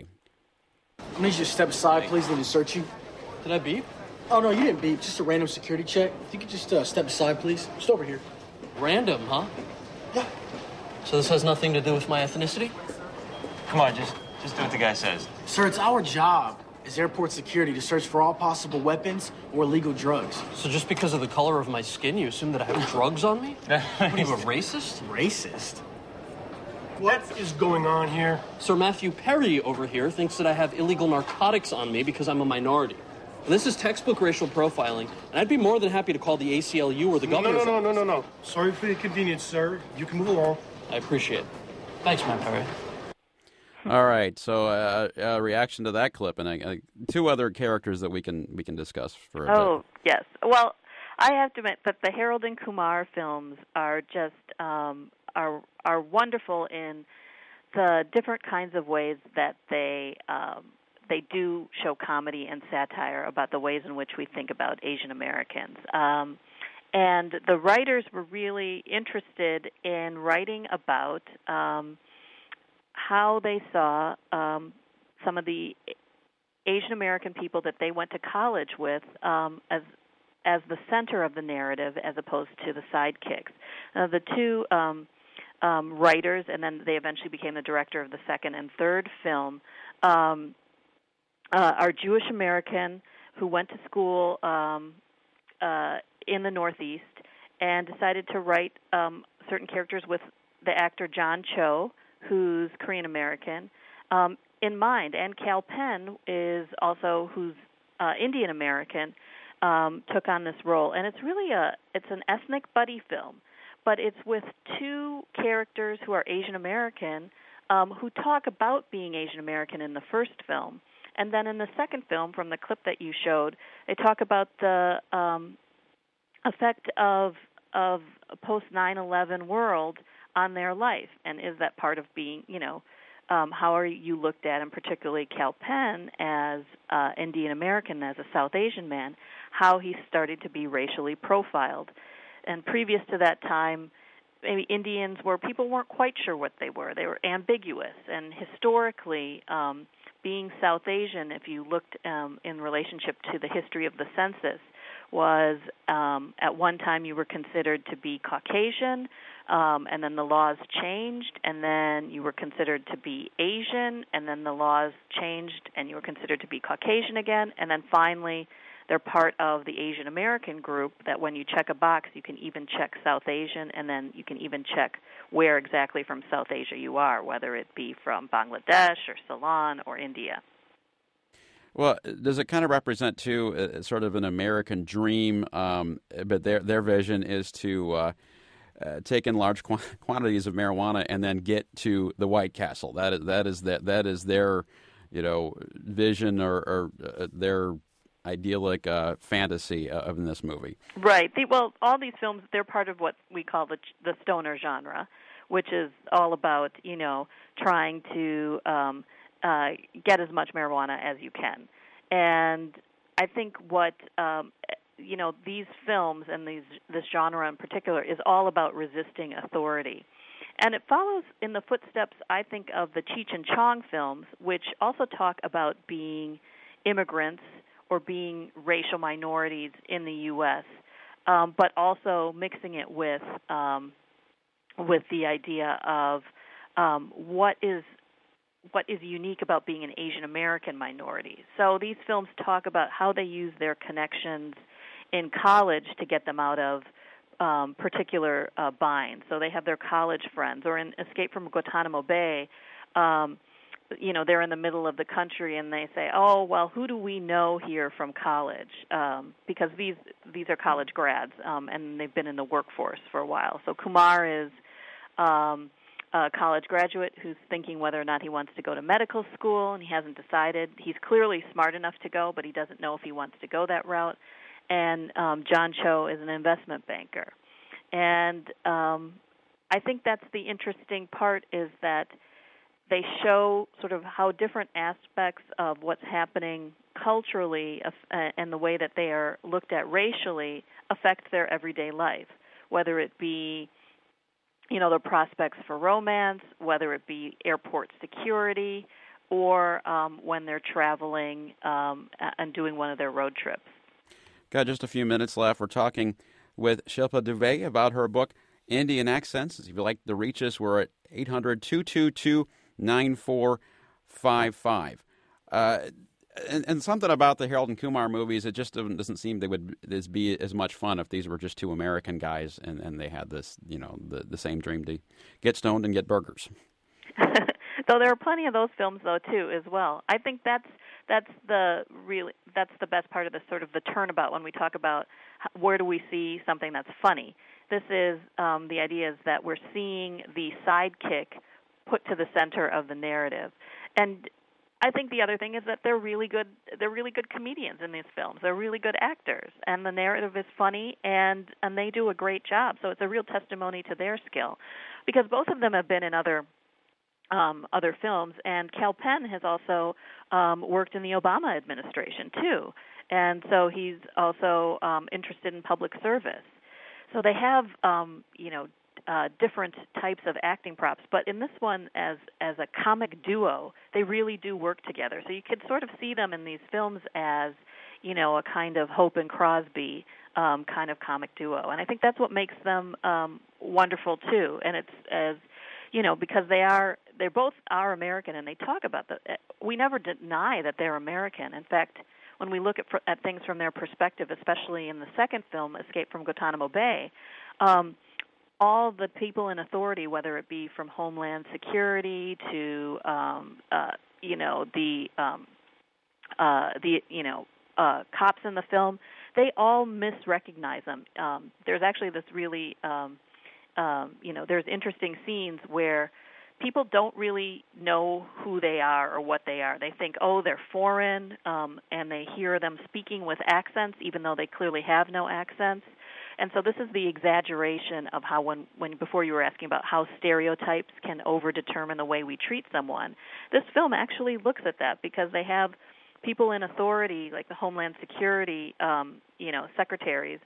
I need you to step aside, please. Let me search you. Did I beep? Oh, no, you didn't beep. Just a random security check. If you could just uh, step aside, please. Just over here. Random, huh? Yeah. So this has nothing to do with my ethnicity? Come on, just just do what the guy says. Sir, it's our job as airport security to search for all possible weapons or illegal drugs. So just because of the color of my skin, you assume that I have drugs on me? What are you, a racist? Racist? What is going on here? Sir Matthew Perry over here thinks that I have illegal narcotics on me because I'm a minority. And this is textbook racial profiling, and I'd be more than happy to call the A C L U or the governor's No, no, no, office. no, no, no. Sorry for the inconvenience, sir. You can move along. I appreciate it. Thanks, Matt Perry. All right, so uh, a reaction to that clip, and uh, two other characters that we can we can discuss for a Oh, bit. yes. Well, I have to admit that the Harold and Kumar films are just um, are are wonderful in the different kinds of ways that they um, they do show comedy and satire about the ways in which we think about Asian Americans. Um, and the writers were really interested in writing about um, how they saw um, some of the Asian American people that they went to college with um, as as the center of the narrative as opposed to the sidekicks. Uh, the two um, um, writers, and then they eventually became the director of the second and third film, um, uh, are Jewish American who went to school um, uh, in the Northeast and decided to write um, certain characters with the actor John Cho, who's Korean American, um, in mind. And Kal Penn is also who's uh, Indian American, um, took on this role. And it's really a it's an ethnic buddy film, but it's with two characters who are Asian American um, who talk about being Asian American in the first film. And then in the second film, from the clip that you showed, they talk about the um, effect of of post nine eleven world on their life, and is that part of being, you know, um, how are you looked at, and particularly Kal Penn as uh, Indian American, as a South Asian man, how he started to be racially profiled. And previous to that time, maybe Indians were, people weren't quite sure what they were. They were ambiguous. And historically, um, being South Asian, if you looked um, in relationship to the history of the census, was um, at one time you were considered to be Caucasian, um, and then the laws changed, and then you were considered to be Asian, and then the laws changed, and you were considered to be Caucasian again, and then finally they're part of the Asian American group that when you check a box, you can even check South Asian, and then you can even check where exactly from South Asia you are, whether it be from Bangladesh or Ceylon or India. Well, does it kind of represent, too, uh, sort of an American dream, um, but their their vision is to uh, uh, take in large qu- quantities of marijuana and then get to the White Castle? That is that is that that is their, you know, vision or, or uh, their idyllic uh, fantasy of in this movie. Right. The, well, all these films, they're part of what we call the the stoner genre, which is all about, you know, trying to um, uh, get as much marijuana as you can. And I think what, um, you know, these films and these this genre in particular is all about resisting authority. And it follows in the footsteps, I think, of the Cheech and Chong films, which also talk about being immigrants or being racial minorities in the U S, um, but also mixing it with um, with the idea of um, what is what is unique about being an Asian American minority. So these films talk about how they use their connections in college to get them out of um, particular uh, binds. So they have their college friends, or in Escape from Guantanamo Bay. Um, you know, they're in the middle of the country and they say, oh, well, who do we know here from college? Um, because these these are college grads, um, and they've been in the workforce for a while. So Kumar is um, a college graduate who's thinking whether or not he wants to go to medical school, and he hasn't decided. He's clearly smart enough to go, but he doesn't know if he wants to go that route. And um, John Cho is an investment banker. And um, I think that's the interesting part, is that they show sort of how different aspects of what's happening culturally uh, and the way that they are looked at racially affect their everyday life, whether it be, you know, the prospects for romance, whether it be airport security, or um, when they're traveling um, and doing one of their road trips. Got just a few minutes left. We're talking with Shilpa Dubey about her book, Indian Accents. If you'd like to reach us, we're at eight hundred, two two two, nine four five five. Uh, and, and something about the Harold and Kumar movies, it just doesn't, doesn't seem they would this be as much fun if these were just two American guys and, and they had this, you know, the, the same dream to get stoned and get burgers. Though there are plenty of those films, though, too, as well. I think that's that's the really that's the best part of the sort of the turnabout when we talk about where do we see something that's funny. This is um, the idea is that we're seeing the sidekick put to the center of the narrative, and I think the other thing is that they're really good. They're really good comedians in these films. They're really good actors, and the narrative is funny, and and they do a great job. So it's a real testimony to their skill, because both of them have been in other. Um, other films, and Kal Penn has also um, worked in the Obama administration too, and so he's also um, interested in public service. So they have, um, you know, uh, different types of acting props, but in this one, as as a comic duo, they really do work together. So you could sort of see them in these films as, you know, a kind of Hope and Crosby um, kind of comic duo, and I think that's what makes them um, wonderful too. And it's as you know, because they are, they both are American, and they talk about that. We never deny that they're American. In fact, when we look at at things from their perspective, especially in the second film, Escape from Guantanamo Bay, um, all the people in authority, whether it be from Homeland Security to, um, uh, you know, the um, uh, the you know uh, cops in the film, they all misrecognize them. Um, there's actually this really um, Um, you know, there's interesting scenes where people don't really know who they are or what they are. They think, oh, they're foreign, um, and they hear them speaking with accents, even though they clearly have no accents. And so this is the exaggeration of how when, when before you were asking about how stereotypes can over-determine the way we treat someone. This film actually looks at that because they have people in authority, like the Homeland Security, um, you know, secretaries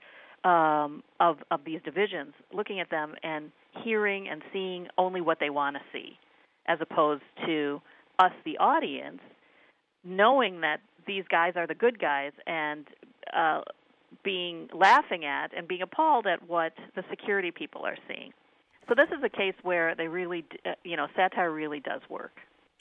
um, of of these divisions, looking at them and hearing and seeing only what they want to see, as opposed to us, the audience, knowing that these guys are the good guys and uh, being laughing at and being appalled at what the security people are seeing. So this is a case where they really, uh, you know, satire really does work.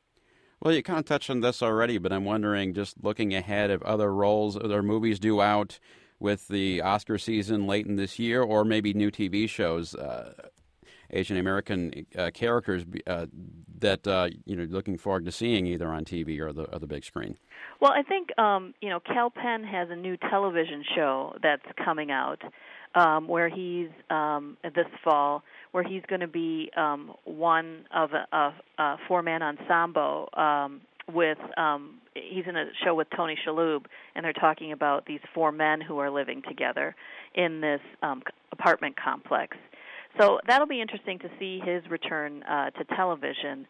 Well, you kind of touched on this already, but I'm wondering, just looking ahead, if other roles, other movies due out with the Oscar season late in this year, or maybe new T V shows, uh, Asian American uh, characters uh, that uh, you know, looking forward to seeing either on T V or the or the big screen. Well, I think um, you know, Kal Penn has a new television show that's coming out um, where he's um, this fall, where he's going to be um, one of a, a, a four-man ensemble um, with. Um, he's in a show with Tony Shalhoub, and they're talking about these four men who are living together in this um, apartment complex. So that'll be interesting to see his return uh, to television,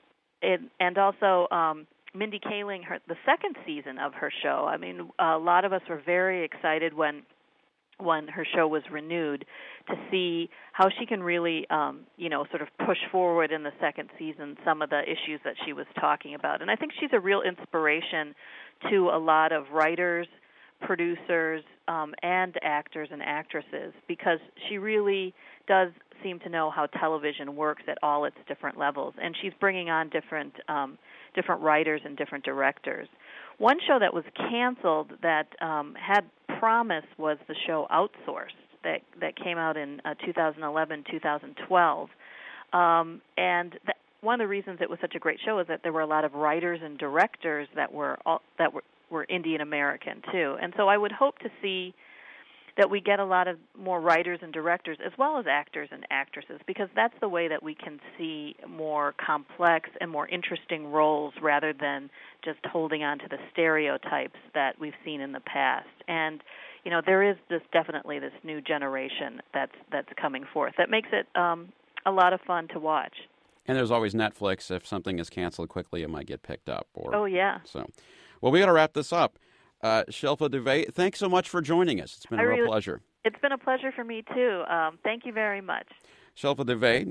it, and also um, Mindy Kaling, her, the second season of her show. I mean, a lot of us were very excited when when her show was renewed to see how she can really, um, you know, sort of push forward in the second season some of the issues that she was talking about. And I think she's a real inspiration to a lot of writers, producers, um, and actors and actresses, because she really does seem to know how television works at all its different levels, and she's bringing on different um, different writers and different directors. One show that was canceled that um, had promise was the show Outsourced that that came out in uh, two thousand eleven, two thousand twelve, um, and th- one of the reasons it was such a great show is that there were a lot of writers and directors that were all, that were were Indian American too, and so I would hope to see that we get a lot of more writers and directors as well as actors and actresses, because that's the way that we can see more complex and more interesting roles rather than just holding on to the stereotypes that we've seen in the past. And, you know, there is this definitely this new generation that's that's coming forth that makes it um, a lot of fun to watch. And there's always Netflix. If something is canceled quickly, it might get picked up. Or, oh, yeah. So, well, we got to wrap this up. Uh, Shilpa Duvay, thanks so much for joining us. It's been a I real really, pleasure. It's been a pleasure for me, too. Um, thank you very much. Shilpa Duvay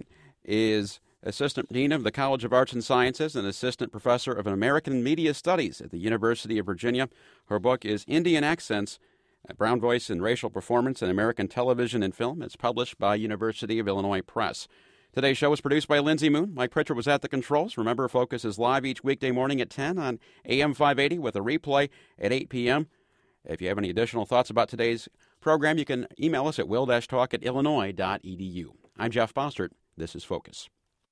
is Assistant Dean of the College of Arts and Sciences and Assistant Professor of American Media Studies at the University of Virginia. Her book is Indian Accents, Brown Voice and Racial Performance in American Television and Film. It's published by University of Illinois Press. Today's show was produced by Lindsay Moon. Mike Pritchard was at the controls. Remember, Focus is live each weekday morning at ten on A M five eighty with a replay at eight p.m. If you have any additional thoughts about today's program, you can email us at will dash talk at illinois dot e d u. I'm Jeff Bossert. This is Focus.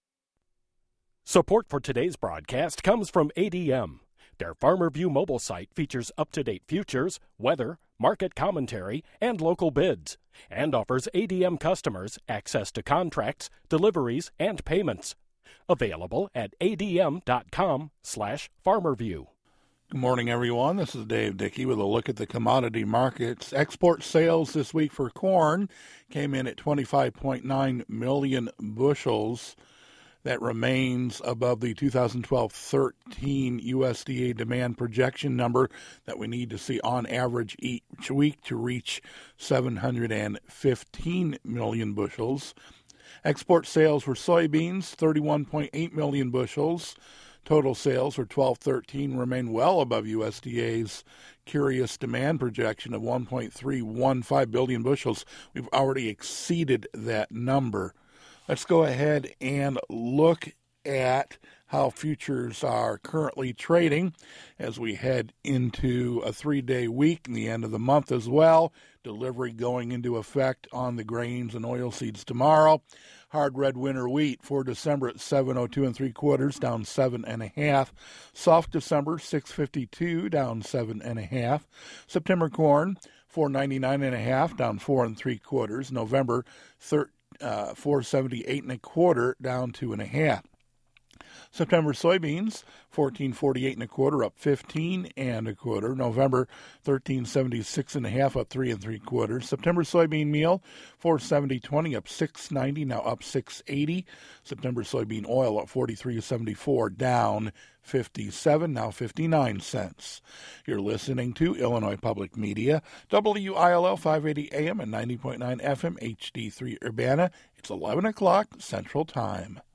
Support for today's broadcast comes from A D M. Their Farmer View mobile site features up-to-date futures, weather, market commentary, and local bids, and offers A D M customers access to contracts, deliveries, and payments. Available at adm.com slash farmerview. Good morning, everyone. This is Dave Dickey with a look at the commodity markets. Export sales this week for corn came in at twenty-five point nine million bushels. That remains above the two thousand twelve thirteen U S D A demand projection number that we need to see on average each week to reach seven hundred fifteen million bushels. Export sales for soybeans, thirty-one point eight million bushels. Total sales for twelve thirteen remain well above U S D A's curious demand projection of one point three one five billion bushels. We've already exceeded that number. Let's go ahead and look at how futures are currently trading as we head into a three-day week and the end of the month as well. Delivery going into effect on the grains and oilseeds tomorrow. Hard red winter wheat for December at seven oh two and three quarters, down seven and a half. Soft December six fifty-two, down seven and a half. September corn four ninety-nine and a half, down four and three quarters. November thirteen. Uh, four seventy-eight and a quarter, down two and a half. September soybeans, fourteen forty-eight and a quarter, up fifteen and a quarter. November, thirteen seventy-six and a half, up three and three quarters. September soybean meal, four seventy twenty, up six ninety, now up six eighty. September soybean oil up forty-three seventy-four, down fifty-seven, now fifty-nine cents. You're listening to Illinois Public Media, W I L L five eighty A M and ninety point nine F M, H D three Urbana. It's eleven o'clock Central Time.